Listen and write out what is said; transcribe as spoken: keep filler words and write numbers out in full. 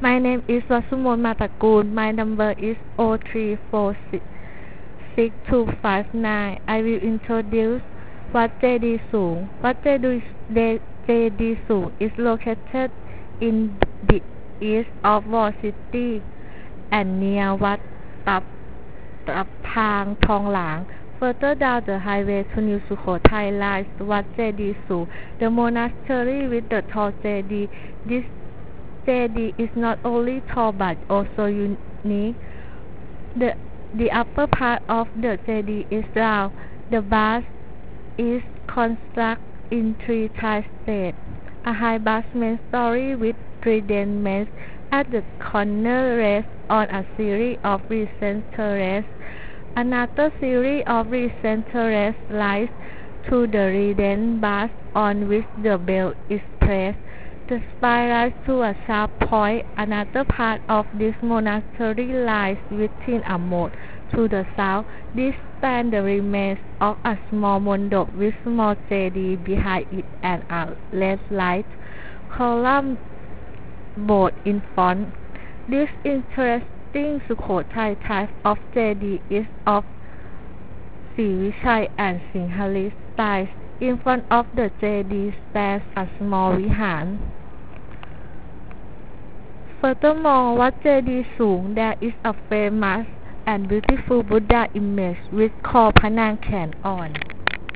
My name is Vasumon Matakul. My number is zero three four six six two five nine. I will introduce วัดเจดีย์สูง วัดเจดีย์เจดีย์สูง is located in the east of Wall City and near วัดตับตับพางทองหลาง Further down the highway to New Sukhothai lies วัดเจดีย์สูง The monastery with the tall Jedi. This Jedi is not only tall but also unique. The the upper part of the Jedi is round. The base is constructed in three tri-states. A high basement story with trident mace at the corner rests on a series of recent terraces. Another series of recent terraces lies to the trident base on which the bell is placed. The spire rises to a sharp point. Another part of this monastery lies within a moat to the south. This stands the remains of a small mondop with small Jedi behind it and a red light column board in front. This interesting Sukhothai type of Jedi is of Srivichai and Sinhalese styles. In front of the Jedi stands a small vihan. Furthermore, วัดเจดีย์สูง there is a famous and beautiful Buddha image which called พระนางแขนอ่อน